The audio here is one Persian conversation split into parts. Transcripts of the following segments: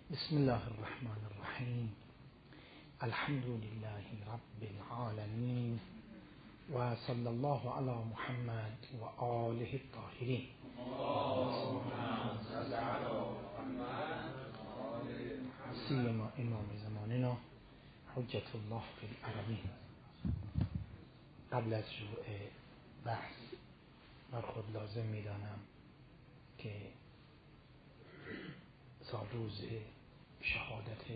بسم الله الرحمن الرحیم. الحمد لله رب العالمین و صلی الله علی محمد و آله الطاهرین. سیما امام زماننا حجت الله فی الارضین. قبل از شروع بحث بر خود لازم می‌دانم که روز شهادت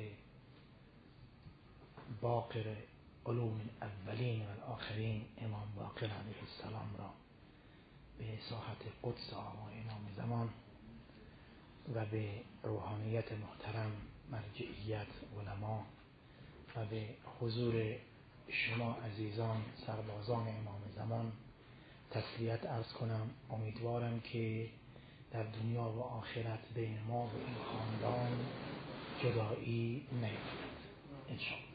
باقر علوم الاولین و الاخرین امام باقر علیه السلام را به ساحت قدس آقای امام زمان و به روحانیت محترم مرجعیت علما و به حضور شما عزیزان سربازان امام زمان تسلیت عرض کنم. امیدوارم که در دنیا و آخرت بین ما و این خاندان جدایی نیفتد انشاءالله.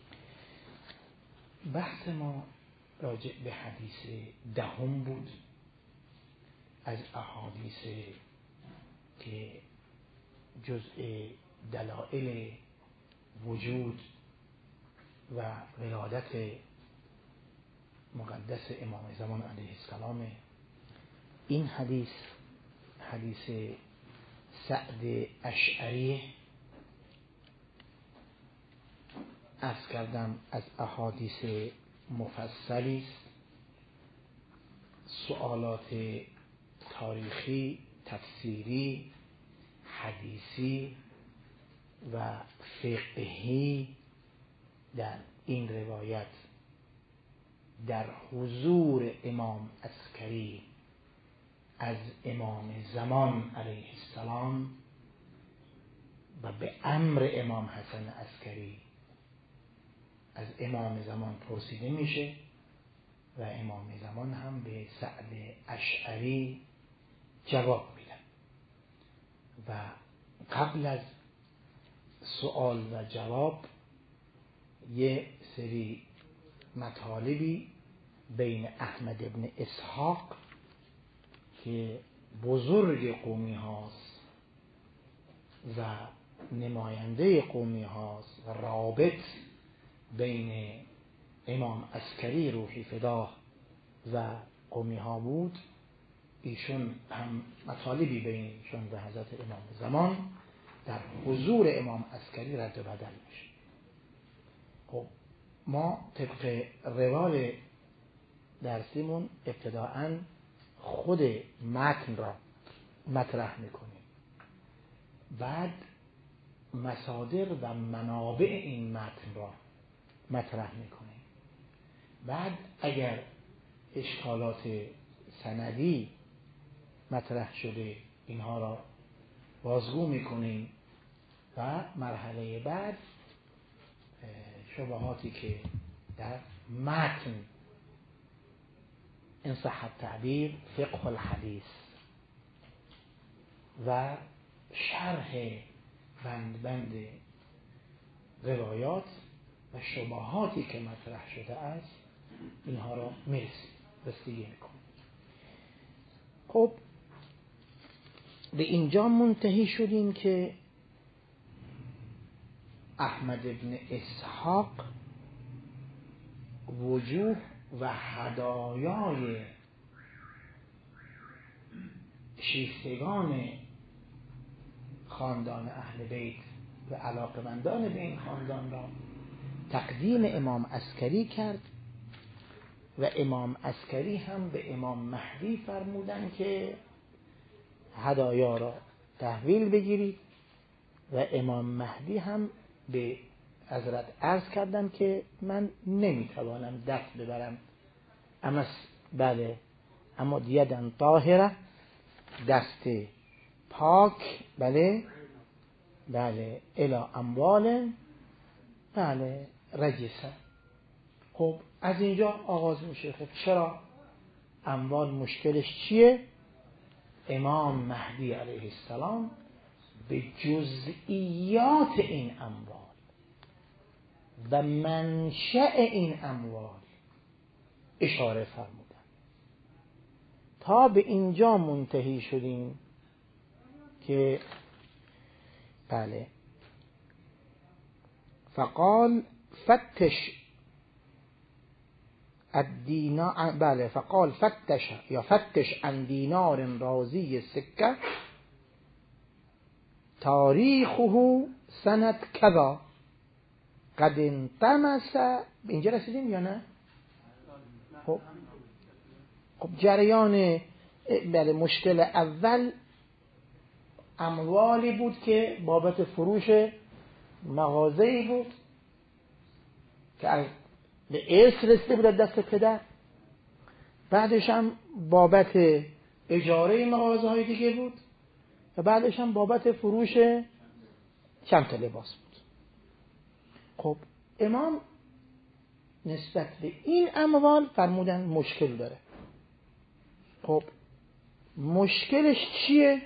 بحث ما راجع به حدیث دهم بود از احادیث که جزء دلائل وجود و ولادت مقدس امام زمان علیه السلام. این حدیث سعد اشعری عرض کردم از احادیث مفصلی است. سوالات تاریخی، تفسیری، حدیثی و فقهی در این روایت در حضور امام عسکری از امام زمان علیه السلام و به امر امام حسن عسکری از امام زمان پرسیده میشه و امام زمان هم به سعد اشعری جواب میدن و قبل از سوال و جواب یه سری مطالبی بین احمد ابن اسحاق که بزرگ قومی هاست و نماینده قومی هاست و رابط بین امام عسکری روحی فداه و قومی ها بود، ایشون هم مطالبی بین ایشون و حضرت امام زمان در حضور امام عسکری رد و بدل میشه. خب ما طبق روال درسیمون ابتداءً خود متن را مطرح میکنیم، بعد مصادر و منابع این متن را مطرح میکنیم، بعد اگر اشکالات سندی مطرح شده اینها را بازگو میکنیم و مرحله بعد شبهاتی که در متن ان صح التعبیر فقه الحدیث و شرح بند روایات و شبهاتی که مطرح شده است اینها را رسیدگی میکنیم. خب به اینجا منتهی شدیم که احمد ابن اسحاق وجوه و هدایای شیفتگان خاندان اهل بیت و علاقمندان به این خاندان را تقدیم امام عسکری کرد و امام عسکری هم به امام مهدی فرمودن که هدایا را تحویل بگیرید و امام مهدی هم به حضرت عرض کردن که من نمیتوانم دست ببرم، اما یدن طاهره، دست پاک، بله الی اموال رجسه. خب از اینجا آغاز میشه. خب چرا اموال مشکلش چیه؟ امام مهدی علیه السلام به جزئیات این اموال و منشأ این اموال اشاره فرمودن. تا به اینجا منتهی شدیم که فقال فتش الدینار، بله، فقال فتش عن دینار رازی سکه تاریخه سنت کذا قد انطمس. به اینجا رسیدیم یا نه؟ خب جریان، بله، مشکل اول اموالی بود که بابت فروش مغازه‌ای بود که به ارث رسیده بود دست پدر، بعدش هم بابت اجاره مغازه‌های دیگه بود و بعدش هم بابت فروش چند تا لباس بود. خب امام نسبت به این اموال فرمودن مشکل داره. خب مشکلش چیه؟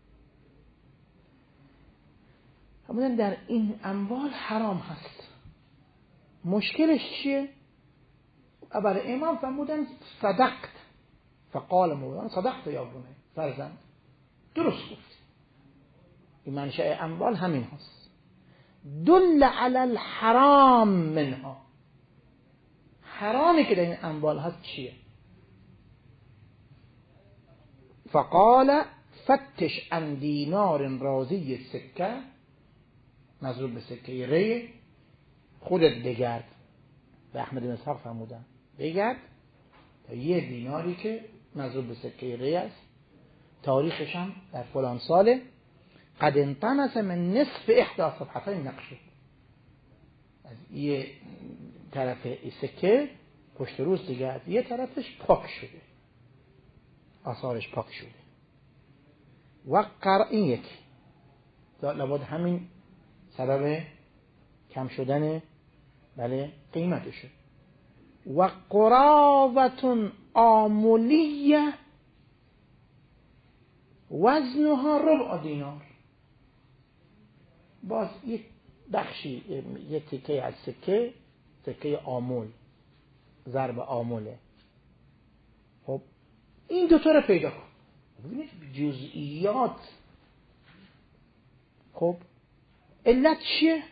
فرمودن در این اموال حرام هست. مشکلش چیه؟ اول امام فرمودن صدقت. فقال مولانا صدقت یا بنی، فرزند درست گفت. این منشأ اموال همین هست. دل علی الحرام منها، حرامی که در این اموال هست چیه؟ فقال فتش عن دینار رازی سکه، مضروب به سکه ری، خودت بگرد. به احمد بن اسحاق فرمودن بگرد تا یه دیناری که مضروب به سکه ری است، تاریخش هم در فلان ساله، قد انطمس من نصف احدى صفحتين نقشه، از یه طرف سکه پشت روز دیگه یه طرفش پاک شده، آثارش پاک شده. و این یکی لابد همین سبب کم شدن، بله، قیمتشه. و قراوة آمولیه وزنها ربع دینار، باز یک بخشی، یک تکه از سکه آمول، ضرب آموله. خب این دوتا رو پیدا کن، ببینید جزئیات. خب علت چیه؟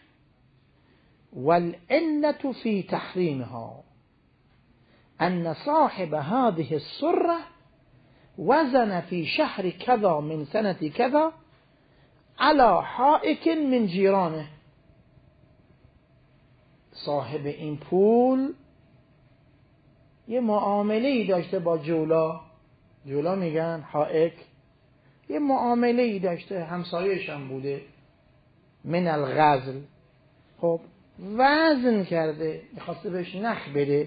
والعلة في تحريمها أن صاحب هذه السرة وزن في شهر كذا من سنة كذا على حائك من جيرانه. صاحب این پول یه معامله‌ای داشته با جولا میگن حائک، یه معامله‌ای داشته، همسایه‌ش هم بوده، من الغزل. خب وزن کرده، میخواسته بهش نخ بده.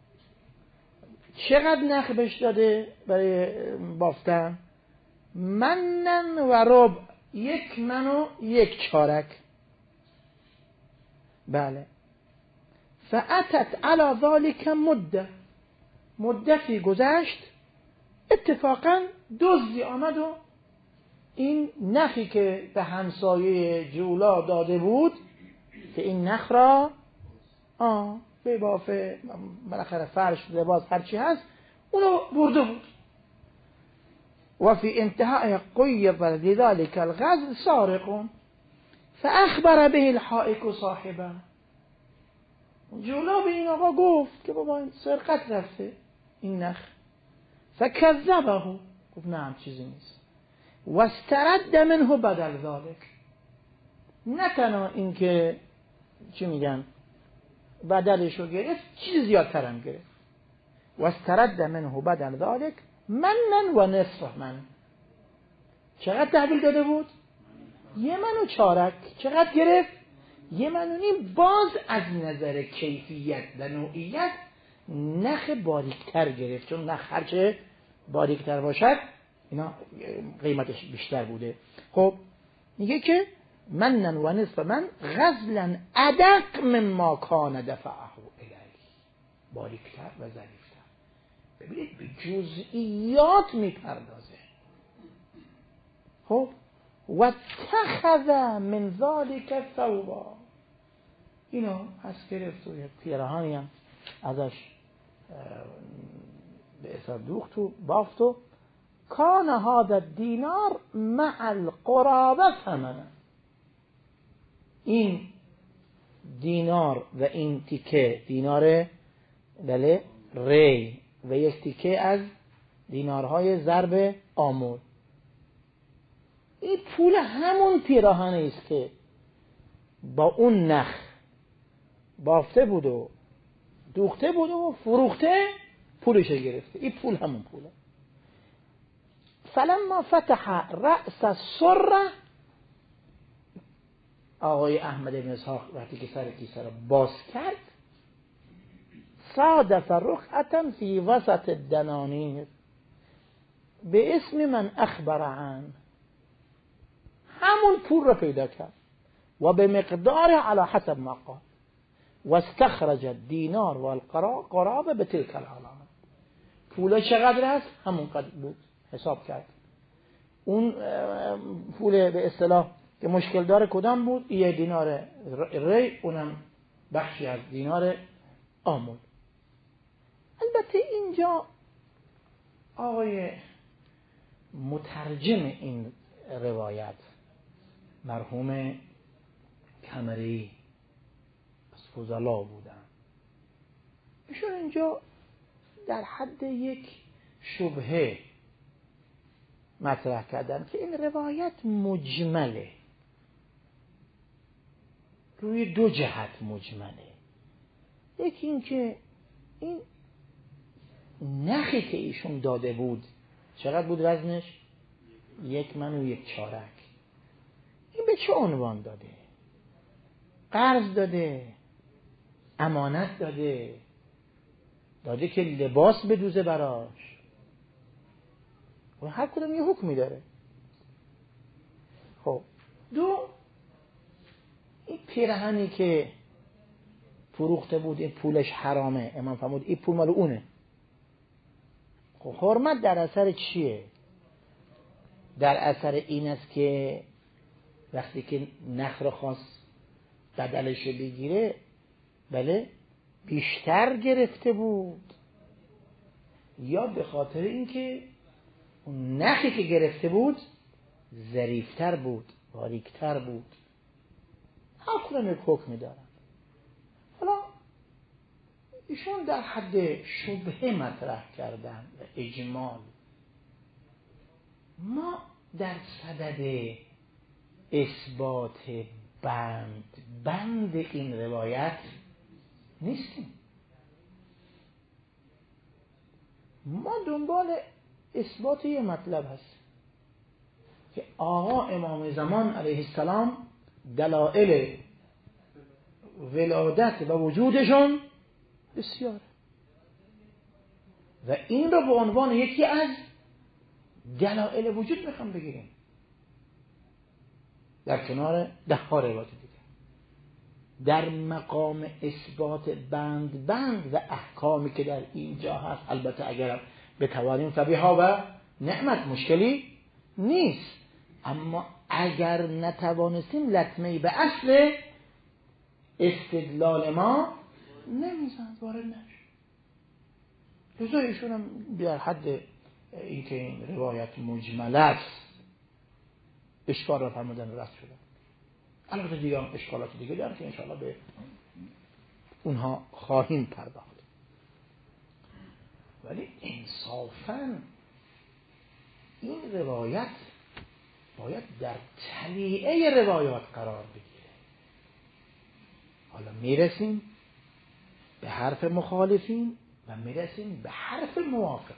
چقدر نخ بهش داده برای بافتن؟ منن و ربع، 1 من و 1 چارک. بله. فاتت علی ذلك مدتی گذشت، اتفاقا دزدی آمد و این نخی که به همسایه جولا داده بود که این نخ را به بافه بالاخره فرش، لباس، هرچی هست، اونو برده بود. و فی انتهاء قیض لذلك الغزل سارق فاخبر به الحائک صاحبه. جولا به این آقا گفت که بابا این سرقت رفته این نخ. فکذبه، گفت نه هم چیزی نیست. و استرد منه بدل ذلك، نه تنها این که چی میگن بدلشو گرفت، چیز زیادتر هم گرفت. و استرد منه بدل ذلك منن و نصف من. چقدر تحویل داده بود؟ 1 من و چارک. چقدر گرفت؟ 1 من و نیم. باز از نظر کیفیت و نوعیت نخ باریکتر گرفت، چون نخ هرچه باریکتر باشد اینا قیمتش بیشتر بوده. خب میگه که منن و نصف من غزلا ادق مما کان دفعه الیه، باریکتر و ظریفتر. ببینید به جزئیات میپردازه. خب و تخذ من ذلك ثوبا، اینو پس گرفت و پیراهنی هم ازش به اثر دوخت و بافت و کان هذا الدینار مع القرابه ثمنه. این دینار و این تیکه دینار بله ری و یک تیکه از دینارهای ضرب آمول. این پول همون پیراهنی است که با اون نخ بافته بود و دوخته بود و فروخته پولش گرفته. این پول همون پوله. فلما فتح رأس السره، آقای احمد بن اسحاق وقتی که سر کیسه را باز کرد، صادف رقعة فی وسط الدنانیر به اسم من اخبر عنه، همون پول را پیدا کرد و به مقدار على حسب ما قال و استخرج الدینار و القرابه به تلك العلامه. پول چقدر است؟ همون قدر بود. حساب کرد. اون پول به اصطلاح که مشکل داره کدام بود؟ یه دینار ری، اونم بخشی از دینار آمول. البته اینجا آقای مترجم این روایت مرحوم کمری از فضلا بودن، ایشون اینجا در حد یک شبهه مطرح کردن که این روایت مجمله، روی دو جهت مجمله. یکی این که این نخی که ایشون داده بود چقدر بود وزنش؟ 1 من و 1 چارک. این به چه عنوان داده؟ قرض داده، امانت داده که لباس بدوزه براش، و هر کدوم یه حکمی داره. خب دو، این پیرهنی که فروخته بود این پولش حرامه، امام فرمود این پول مال اونه. خب حرمت در اثر چیه؟ در اثر این است که وقتی که نخ را خواست بدلش بگیره، بله بیشتر گرفته بود، یا به خاطر اینکه اون نخی که گرفته بود ظریفتر بود، باریکتر بود. هر کدوم یک حکمی دارن. حالا ایشون در حد شبهه مطرح کردن و اجمال. ما در صدد اثبات بند این روایت نیستیم. ما دنبال اثبات یه مطلب هست که آقا امام زمان علیه السلام دلائل ولادت و وجودشون بسیار، و این رو به عنوان یکی از دلائل وجود میخوام بگیریم در کنار 10 روایت دیگه. در مقام اثبات بند و احکامی که در اینجا هست، البته اگر بتوانیم فبیها و نعمت، مشکلی نیست، اما اگر نتوانستیم لطمه‌ای به اصل استدلال ما نمیزند، وارد نشه. لذا ایشون هم در حد اینکه این روایت مجمله است اشکال را فرمودن رد شده. البته دیگه هم اشکالات دیگه دارن که انشاءالله به اونها خواهیم پرداخت. ولی انصافاً این روایت باید در تلیعه روایات قرار بگیره. حالا میرسیم به حرف مخالفین و میرسیم به حرف موافقین.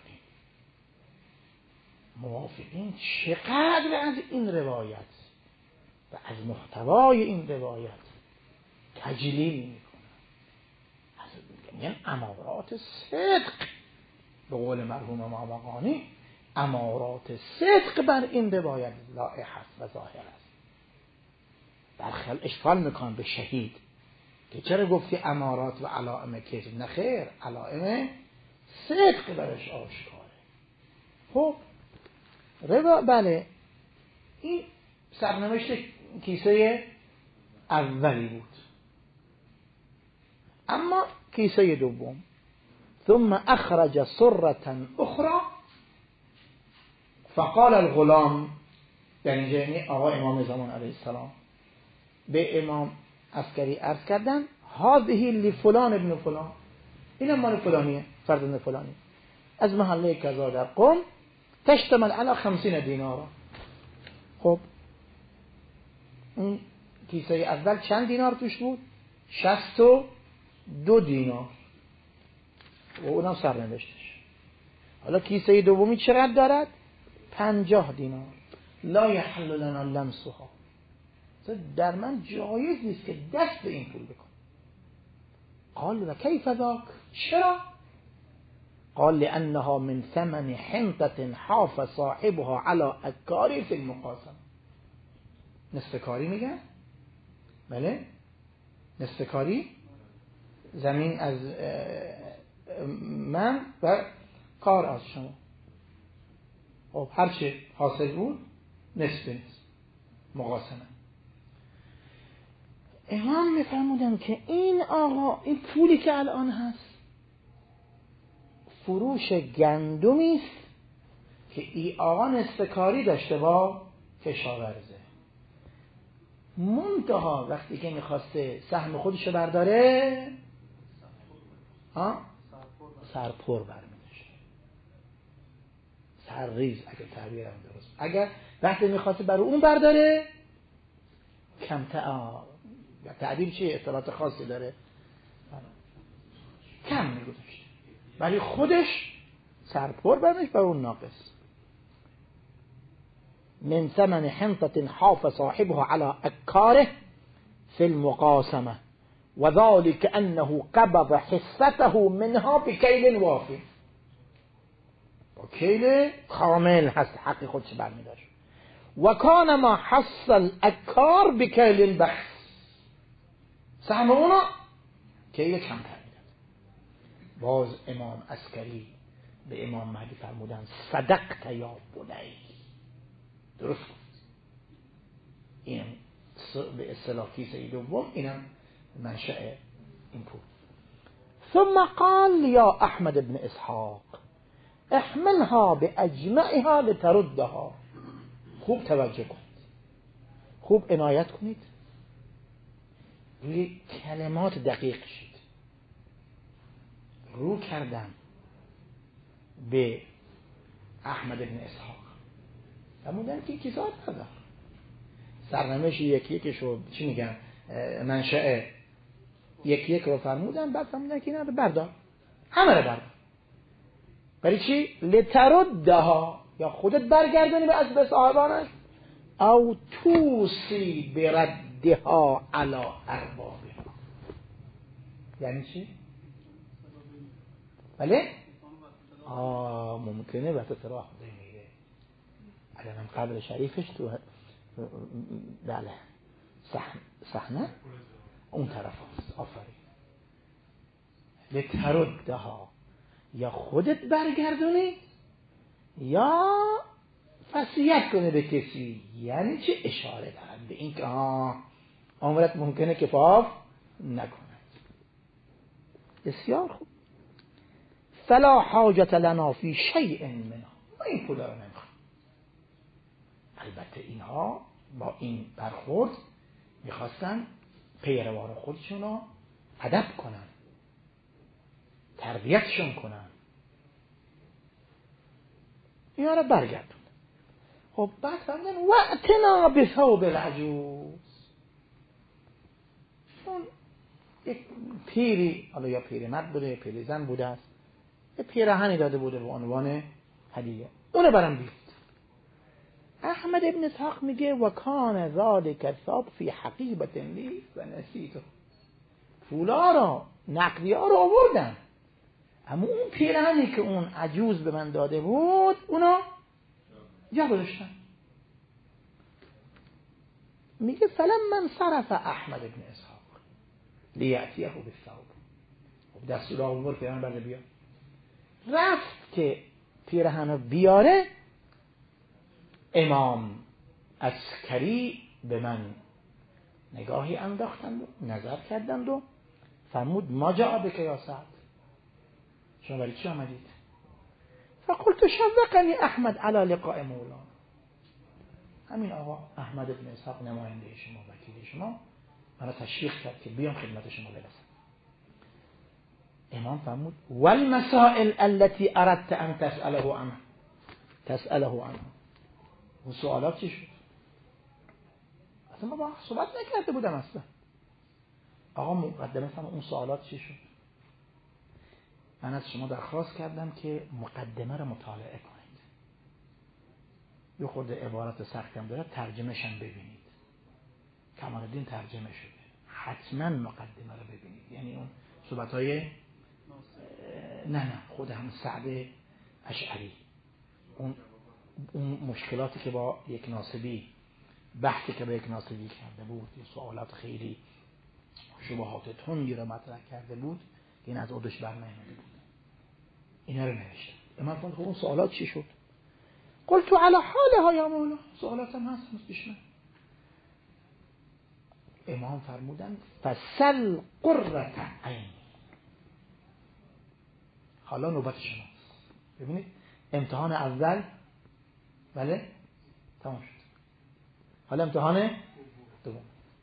موافقین چقدر از این روایت و از محتوای این روایت تجلیل میکنن، یعنی امارات صدق، به قول مرحوم مامقانی امارات صدق بر این روایت لائح است و ظاهر است. برخلاف اشکال میکنن به شهید که چرا گفتی امارات و علائم کذب؟ نه خیر، علائم صدق برش آشکاره. خب بله، این سرنوشت کیسه اولی بود. اما کیسه دوم، ثم اخرج سرة اخرى فقال الغلام، در اینجا یعنی آقا امام زمان علیه السلام به امام عسکری عرض کردن هذه لفلان ابن فلان، این مال فلانیه، فرزند فلانی، از محله کذا در قم، تشتمل علی 50 دینار. خب اون کیسه اول چند دینار توش بود؟ 62 دینار و اونم سرنوشتش. حالا کیسه دومی چقدر دارد؟ 50 دینار. لا یحل لنا لمسها، در من جایز نیست که دست به این پول بکن. قال و کیف ذاک؟ چرا؟ قال لانها من ثمن حنطة حاف صاحبها على اکار فی المقاسمه. نصف کاری میگن؟ بله، نصف کاری، زمین از من و کار از شما. خب هرچه حاصل بود نصف مقاسمه. امام میفرمودن که این آقا، این پولی که الان هست فروش گندمی است که ای آقا نصف کاری داشته با کشاورزه. منتها وقتی که میخواسته سهم خودشو برداره سرپر برمیداشته، سرریز اگه تعبیرم درست. اگر وقتی میخواسته برای اون برداره کم تعبیر چیه؟ اصطلاحات خاصی داره، کم میگذاشته، ولی خودش سرپر برمیداشت برای اون ناقص. من ثمن حنطة حاف صاحبها على أكاره في المقاسمة وذلك أنه قبض حصته منها بكيل وافي. وكيل كامل هست، حقی خودش برمیداشت. وكان ما حصل أكار بكيل البخس، سهم اونا کیل کمتر میداد. باز امام عسکری به امام مهدی فرمودن صدقت یا بنی، درست گفت. این به اصطلاح کیسه دوم، اینم منشأ این پول. ثم قال یا احمد بن اسحاق احملها باجمعها لتردها. خوب توجه کنید، خوب عنایت کنید، روی کلمات دقیق شید. رو کردم به احمد بن اسحاق، فرمودن که کیسه ندار، سرنوشت یکی یکشو چی میگن، منشأ یکی یک رو فرمودن، بعد فرمودن که اینا رو بردار، همه رو بردار. برای چی؟ لتردها، یا خودت برگردونی به صاحبانش، او توسی بردها علی اربابها. یعنی چی؟ بله؟ ممکنه وقت سراح میگه الان قبر شریفش تو بله صحنه اون طرف هست. آفرین. لتردها، یا خودت برگردونی یا وصیت کنه به کسی. یعنی چه؟ اشاره دارد به این که عمرت ممکنه که پاف نکند. بسیار خوب. فلا حاجت لنا فی شیء منها، ما این پولا رو نمیخوایم. البته اینها با این برخورد میخواستن پیروان خودشون رو ادب کنن، تربیتشون کنن، اینا رو برگردون. خب بعد فرمودن واتنا بثوب العجوز. اون یک پیری، حالا یا پیرمرد بوده یا پیرزن بوده است، یه پیراهنی داده بوده به عنوان هدیه، اونو برام بیست. احمد ابن اسحاق میگه و کان ذالک ثوب فی حقیبة لی و نسیته. پولا رو، نقدی‌ها رو آوردن، اما اون پیراهنی که اون عجوز به من داده بود اونو جا گذاشتن. میگه فلما انصرف احمد ابن اسحاق لیأتیه بالثوب. خب دستور آورد پیراهن برده بیار. رفت که پیراهن رو بیاره، امام عسکری به من نگاهی انداختند و نظر کردند و فرمود ما جاء بک یا سعد، شما برای چی آمدید؟ فقلت شوقنی احمد علی لقاء مولانا. همین آقا احمد بن اسحاق نماینده شما، وکیل شما، منو تشویق کرد که بیام خدمت شما برسم. امام فرمود والمسائل التي اردت ان تسأله عنها. اون سوالات چی شد؟ اصلا ما با صحبت نکرده بودم اصلا. آقا مقدمه فرمود اون سوالات چی شد؟ من از شما درخواست کردم که مقدمه رو مطالعه کنید. یه خورده عبارت سختی هم داره، ترجمه‌ش هم ببینید. کمال‌الدین ترجمه شده. حتما مقدمه رو ببینید. یعنی اون صحبت‌های نه خود هم سعد اشعری، اون مشکلاتی که با یک ناصبی، بحثی که با یک ناصبی کرده بود، یه سوالات خیلی شبهات تندی رو مطرح کرده بود، این از عودش برنمی‌آمده بود. اینا رو نوشته. امام فرمود خب اون سوالات چی شد؟ قلت علی حالها یا مولا، سوالات هم هست پیش من. امام فرمودن فسل قرة عین. حالا نوبت شماست. ببینید امتحان اول بله تمام شد. حالا امتحان دوم.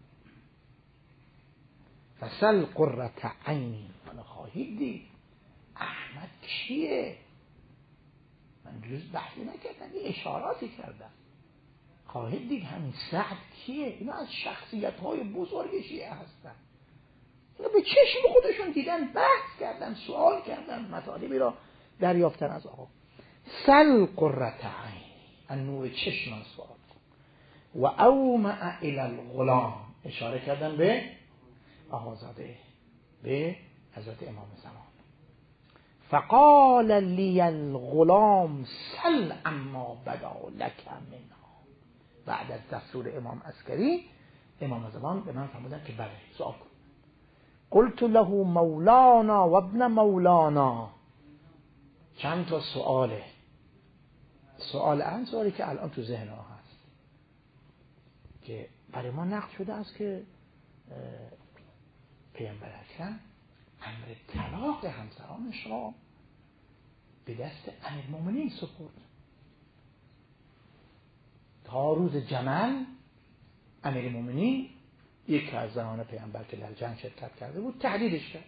فسل قرة عین. حالا خواهید دید احمد کیه؟ من جز بحثی نکردم، یه اشاراتی کردم. خواهید دید همین سعد کیه؟ اینا از شخصیت‌های بزرگ شیعه هستن. اینا به چشم خودشون دیدن، بحث کردن، سوال کردن، مطالبی را دریافتن از آقا. سل قرة عین، از نور چشم من سوال کن. و اومع الی الغلام، اشاره کردن به آقازاده، به حضرت امام زمان. فقال لی الغلام سل اما بدا لک منها. بعد از دستور امام عسکری، امام زمان به من فرمودن که بله سوال کن. قلت له مولانا و ابن مولانا. چند تا سواله. سوالی که الان تو ذهن ها هست که برای ما نقل شده است که پیامبر اکرم امر طلاق همسرانش را به دست امیرالمومنین سپرد. تا روز جمل امیرالمومنین یک از زنان پیامبر که در جنگ شرکت کرده بود تهدیدش کرد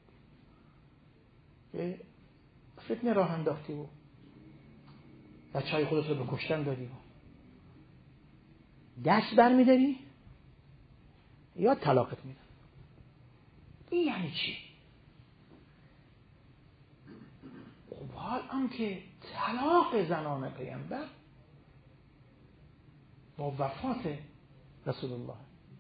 که فتنه راه انداختی و بچه‌های خودت رو به کشتن دادی و دست برمی‌داری یا طلاقت میدن. این یعنی چی؟ خب حال هم که طلاق زنان پیامبر با وفات رسول الله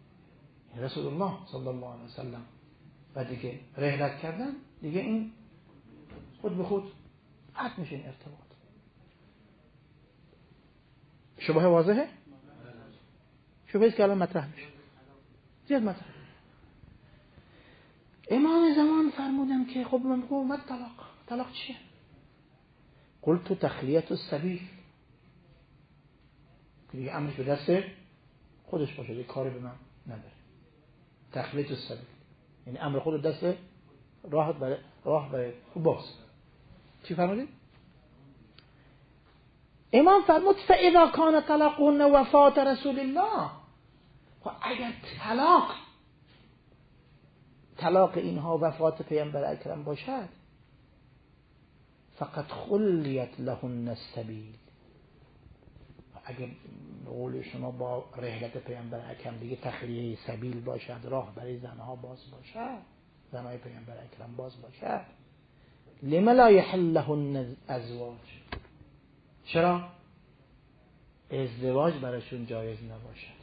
صلی الله علیه وسلم و دیگه رحلت کردن، دیگه این خود به خود قطع میشه این ارتباط. شبهه واضحه؟ شبهه که الان مطرح میشه، زیاد مطرح. امام زمان فرمودم که خب من اومد طلاق چیه؟ قلت تخلیت السبیل، که دیگه امرش به دست خودش باشه، دیگه کاری به من نداره. تخلیت السبیل یعنی امر خود دست راه برای باز. چی فرمودید؟ امام فرمود فاذا کان طلاقهن وفات رسول الله. اگر طلاق اینها وفات پیامبر اکرم باشد، فقط خلیت لهن السبیل. اگر قول شما با رحلت پیامبر اکرم دیگه تخلیه سبیل باشد، راه برای زنها باز باشد، زنهای پیامبر اکرم باز باشد، لما لا یحل لهن ازواج. چرا ازدواج براشون جایز نباشد؟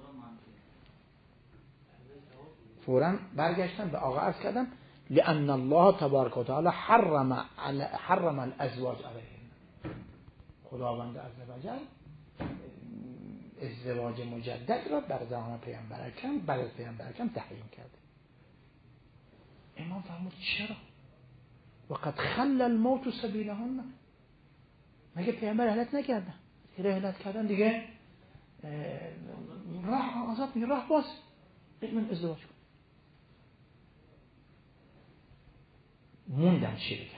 فوراً برگشتن به آقا عرض کردم لأن الله تبارک و تعالی حرم الازواج علیهم. خداوند عزوجل ازدواج مجدد را بر زمان پیامبر اکرم تحریم کرده. امام فرمود چرا؟ وقد خل الموت سبیلهن. مگه پیامبر رحلت نکردن؟ رحلت کردن دیگه راه آزاد، میگه راه باز، من ازدواج کن. موندم چی بگم.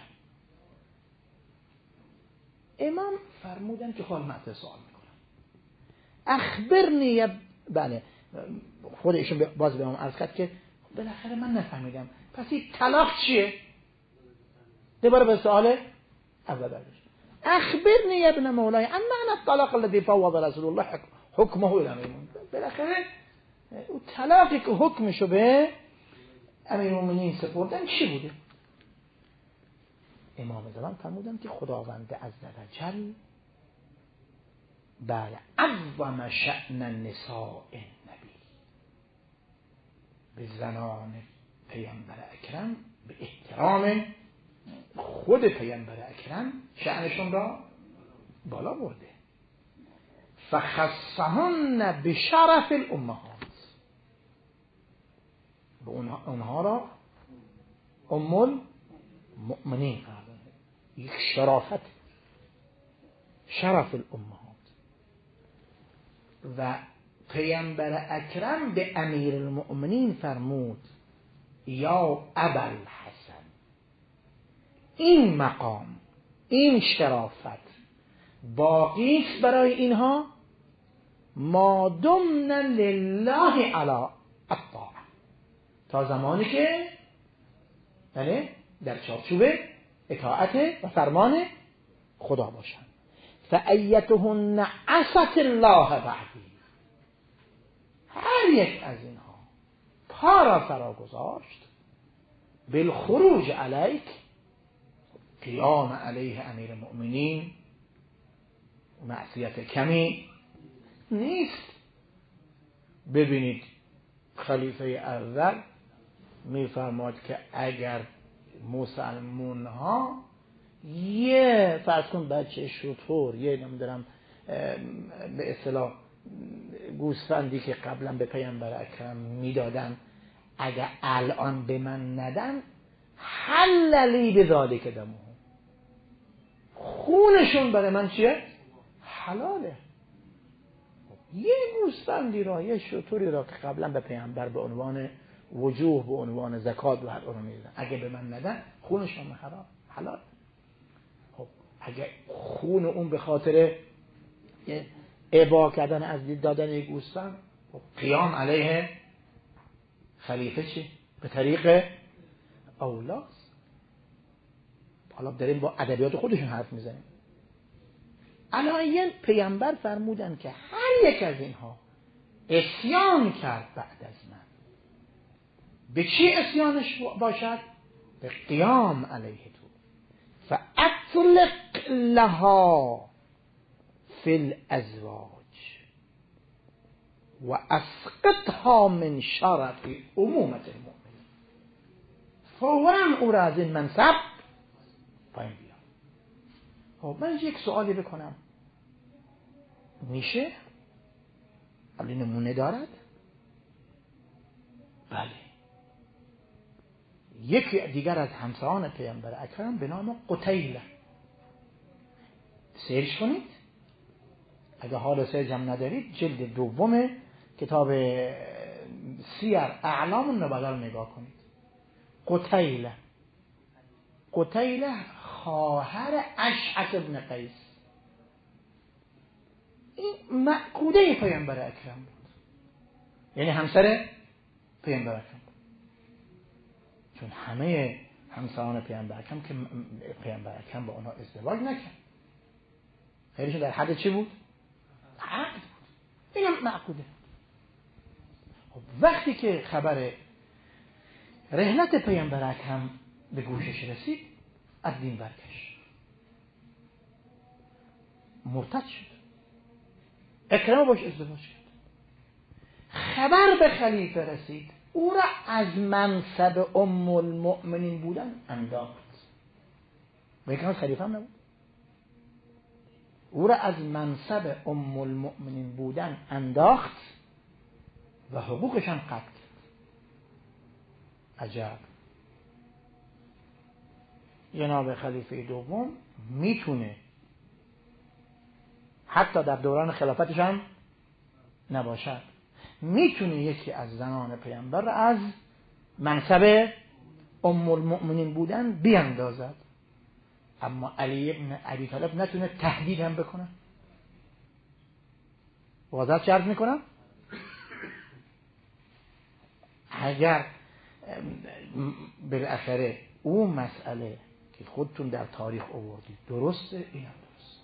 امام فرمودن که خال مطلع سوال میکنم اخبرنی بله خود ایشون باز به من عرض کرد که بالاخره من نفهمیدم پس این طلاق چیه؟ دوباره به سوال اول برگشت. اخبرنی یا ابن مولای عن معنی الطلاق الذي فوض رسول الله حکمه الى امیر المؤمنین. بالاخره اون طلاقی که حکمشو به امیر المؤمنین سپردن چی بوده؟ امام زمان فرمودن که خداوند عزوجل بله عظم شأن النساء النبی، به زنان پیامبر اکرم به احترام خود پیامبر اکرم شأنشون را بالا برده. فخصهن بشرف الامهات، به اونها را ام المؤمنین قرار داده. یک شرافت، شرف الامهات. و پیامبر اکرم به امیر المؤمنین فرمود یا ابوالحسن، این مقام، این شرافت باقی است برای اینها ما دمنا لله علی الطاعه، تا زمانی که بله در چارچوب اطاعت و فرمان خدا باشند. فایتهن عصت الله بعدی، هر یک از اینها پا را فرا گذاشت بالخروج علیک، قیام علیه امیر المؤمنین معصیت کمی نیست. ببینید خلیفه اول میفرماد که اگر مسلمون ها یه فرض کن بچه شطور، یه نمیدونم به اصطلاح گوسفندی که قبلا به پیامبر اکرم میدادن اگر الان به من ندن حللی به ذالک دمه، خونشون برای من چیه؟ حلاله. یه گوسفندی را، یه شطوری را که قبلا به پیامبر به عنوان وجوه، به عنوان زکات و هر اونو میدن، اگه به من ندن خونشون حرام حلال. خب اگه خون اون به خاطر ابا کردن از دید دادن یک گوسفند، خب قیام علیه خلیفه چی؟ به طریق اولاست. حالا داریم با ادبیات خودشون حرف میزنیم. علایین پیامبر فرمودن که هر یک از اینها عصیان کرد بعد از من، به چی عصیانش باشد؟ به قیام علیه تو. فاطلق لها فی الازواج و اسقطها من شرف امومت المؤمنین. فوراً او را از این منصب پایین بیار. خب من یک سوالی بکنم، میشه؟ ولی نمونه دارد؟ بله. یکی دیگر از همسران پیامبر اکرم به نام قتیله، سرچ کنید اگه حال سرچ هم ندارید، جلد دوم کتاب سیر اعلام النبلا رو نگاه کنید. قتیله خواهر اشعث بن قیس، این مأکوده پیامبر اکرم بود، یعنی همسر پیامبر اکرم بود. چون همه همسران پیامبر اکرم که پیامبر اکرم با اونها ازدواج نکرد، خیلیشون در حد چی بود؟ عقد بود. این هم مأکوده. خب وقتی که خبر رحلت پیامبر اکرم به گوشش رسید، از دین برگشت، مرتد شد. اکرم باش ازدواج کرد. خبر به خلیفه رسید، او را از منصب ام المؤمنین بودن انداخت. اکرم خلیفه هم نبود، او را از منصب ام المؤمنین بودن انداخت و حقوقش هم قطع کرد. عجب. جناب خلیفه دوم میتونه حتی در دوران خلافتش هم نباشد، میتونه یکی از زنان پیامبر را از منصب ام المؤمنین بودن بیاندازد، اما علی ابن ابی طالب نتونه تهدید هم بکنه. واضح چه عرض میکنم؟ اگر بالاخره اون مسئله که خودتون در تاریخ آوردید درسته، اینم درست.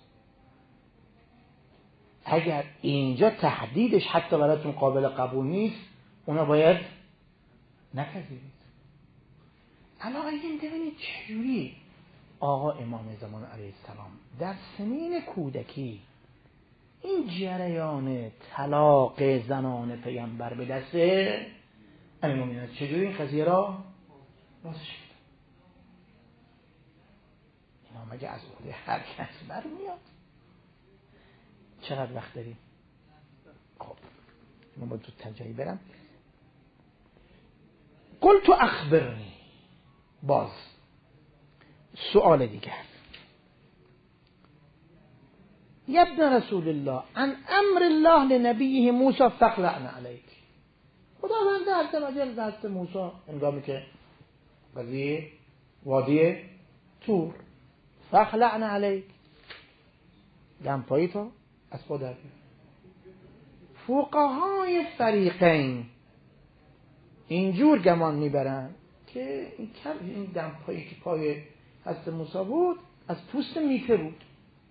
اگر اینجا تهدیدش حتی براتون قابل قبول نیست، اونا باید نپذیرید. علاقه این ببینید چجوری آقا امام زمان علیه السلام در سنین کودکی این جریان طلاق زنان پیامبر به دست امیرالمومنین چجوری این قضیه را راست شد. اینا مگه از عهده هر کس برمیاد؟ چقدر وقت داریم؟ خب من باید تو تنجایی برم. قلت اخبرنی، باز سؤال دیگر. یا ابن رسول الله عن امر الله لنبیه موسی فاخلعن علیک. خداوند عز و جل دست موسی هنگامی که قضیه وادی تور فاخلعن علیک، دمپایی تا از پا در بیار. فقهای فریقین اینجور گمان میبرن که این دمپایی که پای حضرت موسی بود از پوست میته بود.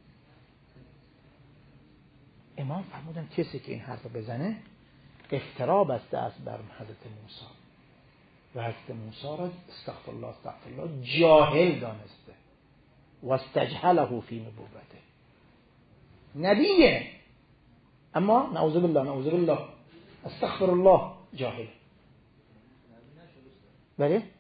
امام فرمودن کسی که این حرف بزنه افترا بسته است بر حضرت موسی و حضرت موسی را استغفر الله جاهل دانسته و استجهله فی نبوته. نبیه اما نعوذ بالله استغفر الله جاهل. بله؟ نه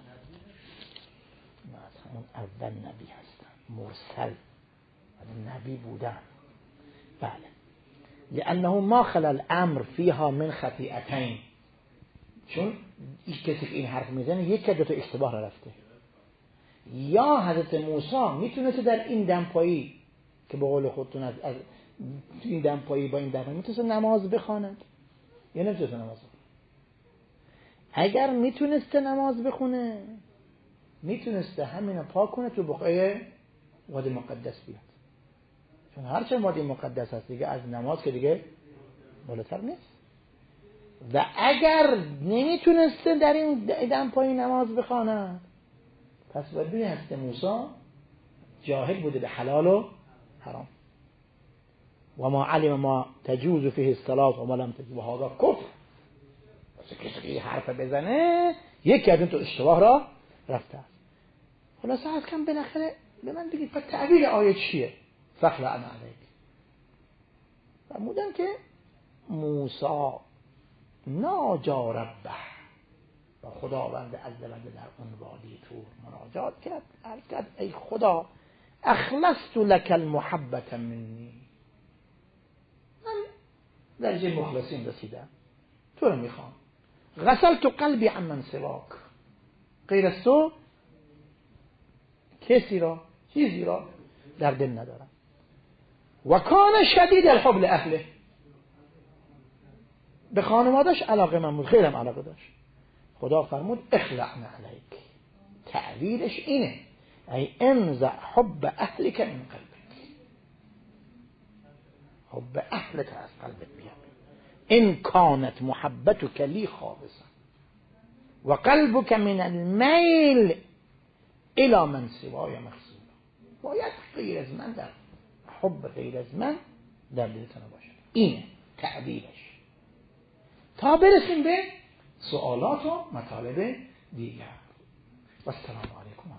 اون اول نبی هستن، مرسل نبی بودن. بله، لأنه ما خلا الامر فيها من خطیئتین، چون این کسی که این حرف میزنه یک دو تا اشتباه را رفته. یا حضرت موسی میتونسته در این دمپایی که به قول خودتون از این دمپایی با این دمپایی میتونسته نماز بخواند یا نمیتونسته نماز بخونه. اگر میتونسته نماز بخونه میتونسته همینو پاک کنه تو بقعه وادی مقدس بیاد، چون هرچند وادی مقدس هست دیگه از نماز که دیگه بالاتر نیست. و اگر نمیتونسته در این دمپایی نماز بخواند پس باید ببینید حضرت موسی جاهل بوده به حلال و حرام. و ما علم ما تجوز فیه الصلاة و ما لم تجوز و هذا کفر. کسی که حرف بزنه یکی از این تو اشتباه را رفته است. خلاصه از کم بالاخره به من بگید پس تعبیر آیه چیه؟ فاخلعن علیک. فرمودن که موسی ناجا ربه و خداوند عزوجل در اون وادی تور مناجات کرد ای خدا اخلصت لك المحبت منی، من درجه مخلصین رسیدم، تو رو میخوام. غسلت قلبی عمن سواک، غیر از تو کسی را چیزی را در دل ندارم. و کان شدید الحب لاهله، به خانوادش علاقه من بود، خیلی هم علاقه داشت. خدا فرمود اخلعن علیک، تعبیرش اینه ای انزع حب اهلک من قلبک، حب اهلک از قلبت بیاد. این کانت محبتک لی خالصا و قلبک من المیل الی من سوای مغسول. باید غیر از من در حب غیر از من در دلتون باشه. اینه تعبیرش. تا برسیم به سوالات و مطالب دیگر. و السلام علیکم.